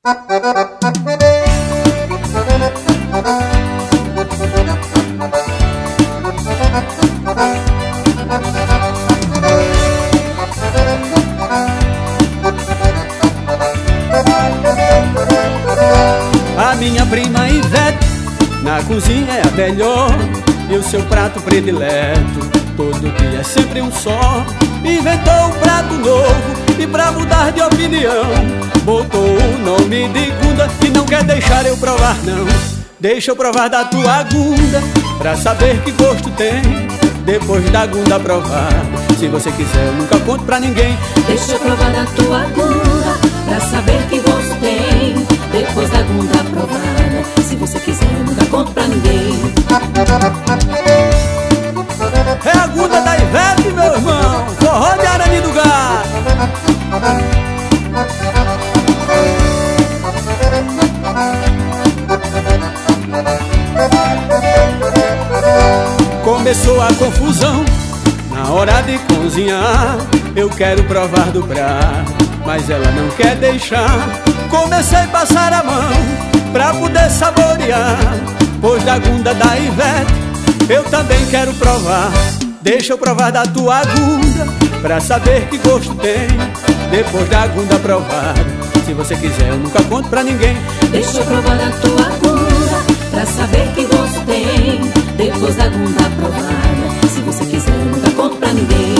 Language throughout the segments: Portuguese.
A minha prima Ivete na cozinha é a melhor, e o seu prato predileto todo dia é sempre um só. Inventou um prato novo e pra mudar de opinião botou o nome de Gunda e não quer deixar eu provar não. Deixa eu provar da tua Gunda pra saber que gosto tem. Depois da Gunda provar, se você quiser eu nunca conto pra ninguém. Deixa eu provar da tua Gunda pra saber que gosto tem. Depois da Gunda provada, se você quiser eu nunca conto pra ninguém. É a Gunda da Ivete, meu irmão, forró de Arani do Gado. Começou a confusão na hora de cozinhar. Eu quero provar do prato, mas ela não quer deixar. Comecei a passar a mão pra poder saborear. Pois da Gunda da Ivete eu também quero provar. Deixa eu provar da tua Gunda pra saber que gosto tem. Depois da Gunda provada, se você quiser eu nunca conto pra ninguém. Deixa eu provar da tua Gunda pra saber que gosto tem. Depois da Gunda provada, se você quiser eu nunca conto pra ninguém.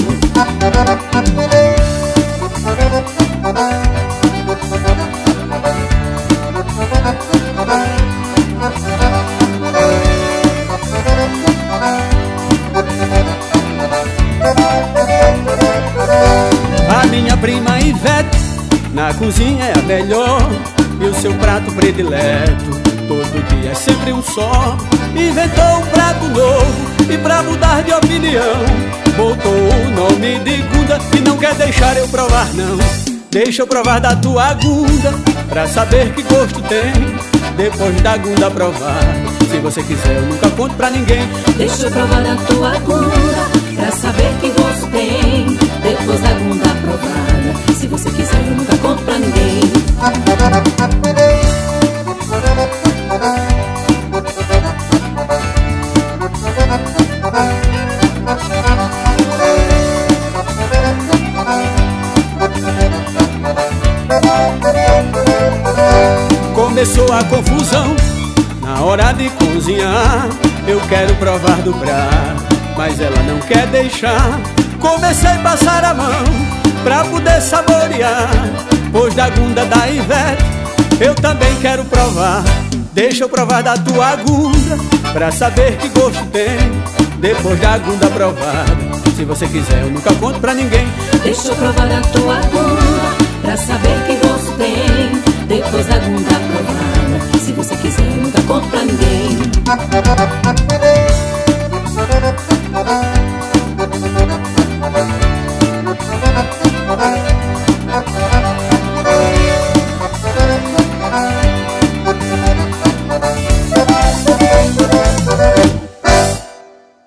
A minha prima Ivete na cozinha é a melhor, e o seu prato predileto todo dia é sempre um só. Inventou um prato novo e pra mudar de opinião botou o nome de Gunda e não quer deixar eu provar não. Deixa eu provar da tua Gunda pra saber que gosto tem. Depois da Gunda provada, se você quiser eu nunca conto pra ninguém. Deixa eu provar da tua Gunda pra saber que gosto tem. Depois da Gunda provada, se você quiser eu nunca conto pra ninguém. Começou a confusão na hora de cozinhar. Eu quero provar do prato, mas ela não quer deixar. Comecei a passar a mão pra poder saborear. Pois da Gunda da Ivete eu também quero provar. Deixa eu provar da tua Gunda pra saber que gosto tem. Depois da Gunda provada, se você quiser eu nunca conto pra ninguém. Deixa eu provar da tua Gunda pra saber que gosto tem. Depois da Gunda provada, se você quiser eu nunca conto pra ninguém. Thank you.